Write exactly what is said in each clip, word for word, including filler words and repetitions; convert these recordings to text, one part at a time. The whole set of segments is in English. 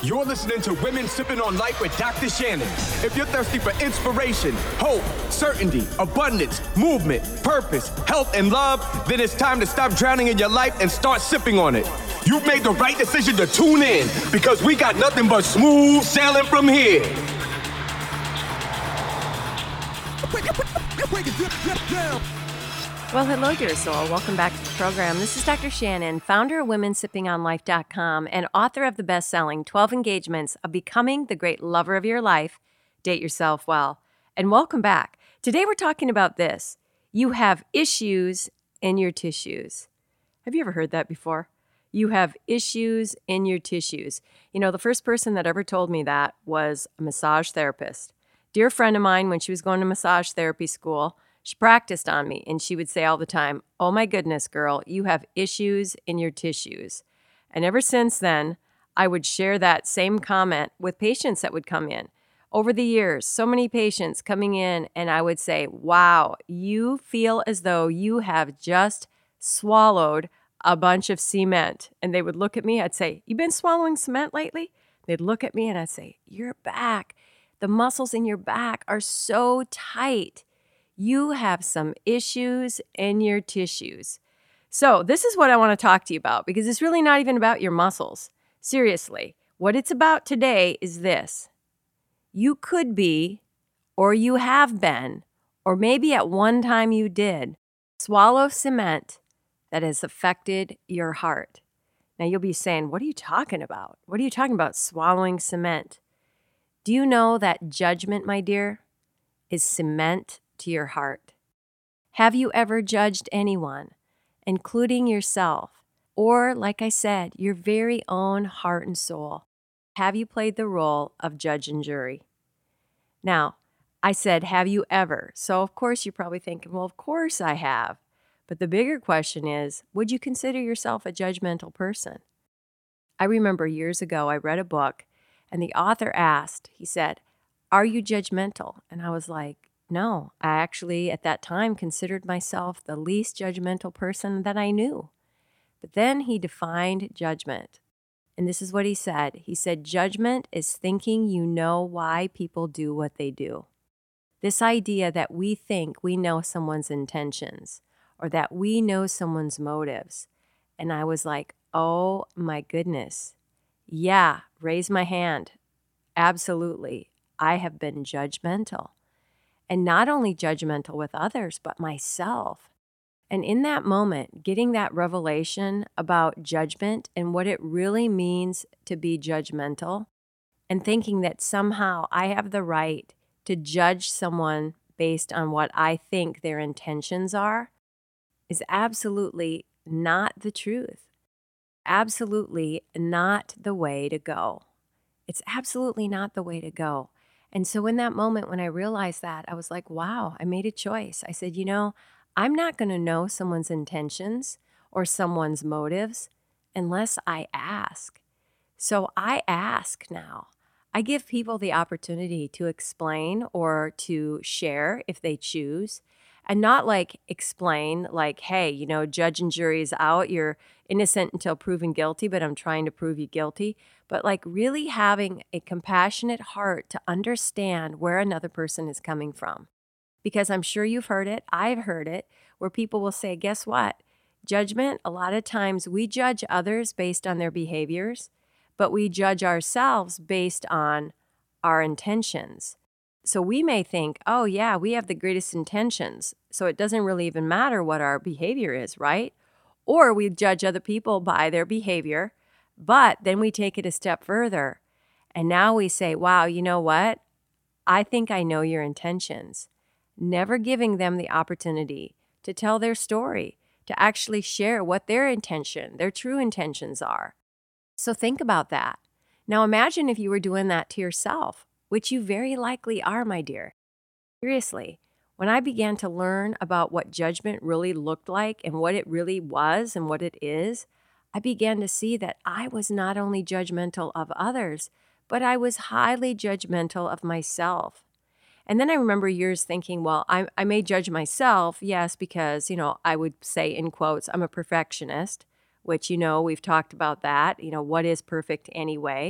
You're listening to Women Sipping on Life with Doctor Shannon. If you're thirsty for inspiration, hope, certainty, abundance, movement, purpose, health, and love, then it's time to stop drowning in your life and start sipping on it. You've made the right decision to tune in because we got nothing but smooth sailing from here. Well, hello, dear soul. Welcome back to the program. This is Doctor Shannon, founder of women sipping on life dot com and author of the best-selling twelve Engagements of Becoming the Great Lover of Your Life. Date yourself well. And welcome back. Today we're talking about this. You have issues in your tissues. Have you ever heard that before? You have issues in your tissues. You know, the first person that ever told me that was a massage therapist. Dear friend of mine, when she was going to massage therapy school, she practiced on me, and she would say all the time, "Oh my goodness, girl, you have issues in your tissues." And ever since then, I would share that same comment with patients that would come in. Over the years, so many patients coming in, and I would say, "Wow, you feel as though you have just swallowed a bunch of cement." And they would look at me. I'd say, "You been swallowing cement lately?" They'd look at me, and I'd say, "Your back, the muscles in your back are so tight. You have some issues in your tissues." So this is what I want to talk to you about, because it's really not even about your muscles. Seriously, what it's about today is this. You could be, or you have been, or maybe at one time you did, swallow cement that has affected your heart. Now you'll be saying, "What are you talking about? What are you talking about, swallowing cement?" Do you know that judgment, my dear, is cement to your heart? Have you ever judged anyone, including yourself, or, like I said, your very own heart and soul? Have you played the role of judge and jury? Now, I said, have you ever? So, of course, you're probably thinking, well, of course I have. But the bigger question is, would you consider yourself a judgmental person? I remember years ago, I read a book, and the author asked, he said, "Are you judgmental?" And I was like, no, I actually at that time considered myself the least judgmental person that I knew. But then he defined judgment. And this is what he said. He said, judgment is thinking you know why people do what they do. This idea that we think we know someone's intentions or that we know someone's motives. And I was like, oh my goodness. Yeah, raise my hand. Absolutely. I have been judgmental. And not only judgmental with others, but myself. And in that moment, getting that revelation about judgment and what it really means to be judgmental, and thinking that somehow I have the right to judge someone based on what I think their intentions are, is absolutely not the truth. Absolutely not the way to go. It's absolutely not the way to go. And so in that moment, when I realized that, I was like, wow, I made a choice. I said, you know, I'm not going to know someone's intentions or someone's motives unless I ask. So I ask now. I give people the opportunity to explain or to share if they choose. And not like explain like, hey, you know, judge and jury is out. You're innocent until proven guilty, but I'm trying to prove you guilty. But like really having a compassionate heart to understand where another person is coming from. Because I'm sure you've heard it, I've heard it, where people will say, guess what? Judgment, a lot of times we judge others based on their behaviors, but we judge ourselves based on our intentions. So we may think, oh yeah, we have the greatest intentions, so it doesn't really even matter what our behavior is, right? Or we judge other people by their behavior, but then we take it a step further. And now we say, wow, you know what? I think I know your intentions. Never giving them the opportunity to tell their story, to actually share what their intention, their true intentions are. So think about that. Now imagine if you were doing that to yourself, which you very likely are, my dear. Seriously, when I began to learn about what judgment really looked like and what it really was and what it is, I began to see that I was not only judgmental of others, but I was highly judgmental of myself. And then I remember years thinking, well, I, I may judge myself, yes, because, you know, I would say in quotes, I'm a perfectionist, which, you know, we've talked about that, you know, what is perfect anyway?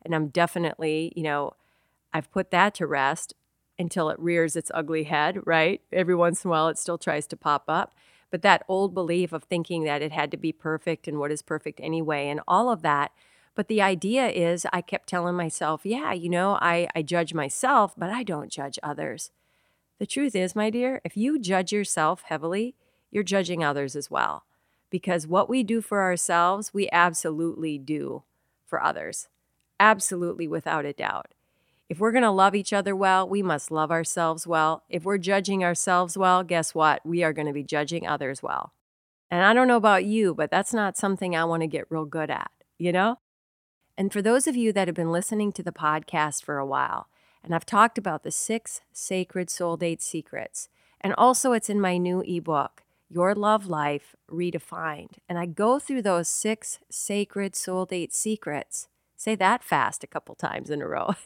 And I'm definitely, you know, I've put that to rest until it rears its ugly head, right? Every once in a while, it still tries to pop up. But that old belief of thinking that it had to be perfect and what is perfect anyway and all of that. But the idea is I kept telling myself, yeah, you know, I, I judge myself, but I don't judge others. The truth is, my dear, if you judge yourself heavily, you're judging others as well. Because what we do for ourselves, we absolutely do for others. Absolutely, without a doubt. If we're going to love each other well, we must love ourselves well. If we're judging ourselves well, guess what? We are going to be judging others well. And I don't know about you, but that's not something I want to get real good at, you know? And for those of you that have been listening to the podcast for a while, and I've talked about the six sacred soul date secrets, and also it's in my new ebook, Your Love Life Redefined. And I go through those six sacred soul date secrets. Say that fast a couple times in a row.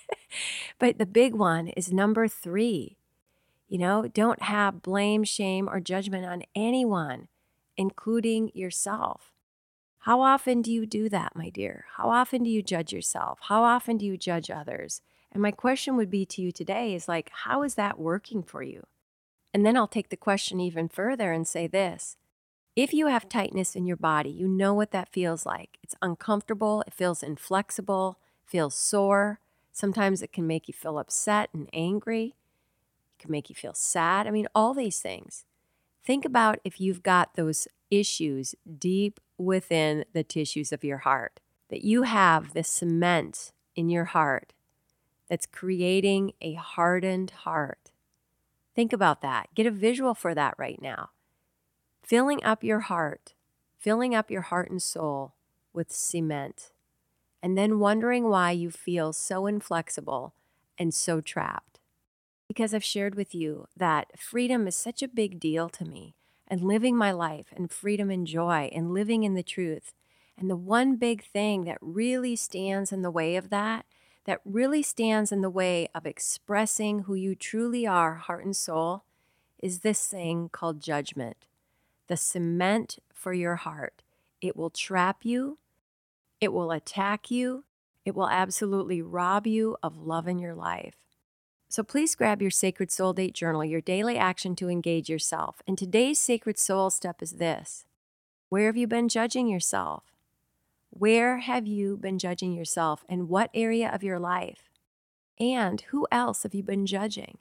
But the big one is number three. You know, don't have blame, shame, or judgment on anyone, including yourself. How often do you do that, my dear? How often do you judge yourself? How often do you judge others? And my question would be to you today is like, how is that working for you? And then I'll take the question even further and say this. If you have tightness in your body, you know what that feels like. It's uncomfortable. It feels inflexible, feels sore. Sometimes it can make you feel upset and angry. It can make you feel sad. I mean, all these things. Think about if you've got those issues deep within the tissues of your heart, that you have this cement in your heart that's creating a hardened heart. Think about that. Get a visual for that right now. Filling up your heart, filling up your heart and soul with cement, and then wondering why you feel so inflexible and so trapped. Because I've shared with you that freedom is such a big deal to me, and living my life and freedom and joy and living in the truth. And the one big thing that really stands in the way of that, that really stands in the way of expressing who you truly are, heart and soul, is this thing called judgment. The cement for your heart. It will trap you. It will attack you. It will absolutely rob you of love in your life. So please grab your Sacred Soul Date Journal, your daily action to engage yourself. And today's Sacred Soul step is this. Where have you been judging yourself? Where have you been judging yourself? In what area of your life? And who else have you been judging?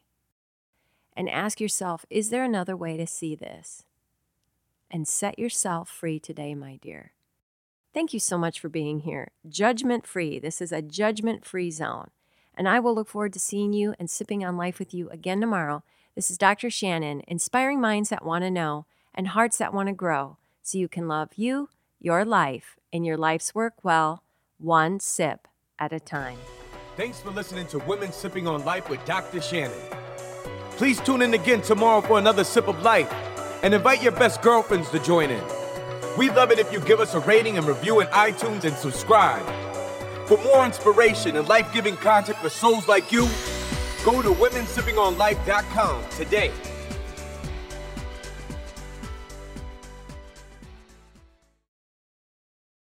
And ask yourself, is there another way to see this? And set yourself free today, my dear. Thank you so much for being here. Judgment-free. This is a judgment-free zone. And I will look forward to seeing you and sipping on life with you again tomorrow. This is Doctor Shannon, inspiring minds that want to know and hearts that want to grow so you can love you, your life, and your life's work well, one sip at a time. Thanks for listening to Women Sipping on Life with Doctor Shannon. Please tune in again tomorrow for another sip of life and invite your best girlfriends to join in. We'd love it if you give us a rating and review in iTunes and subscribe. For more inspiration and life-giving content for souls like you, go to women sipping on life dot com today.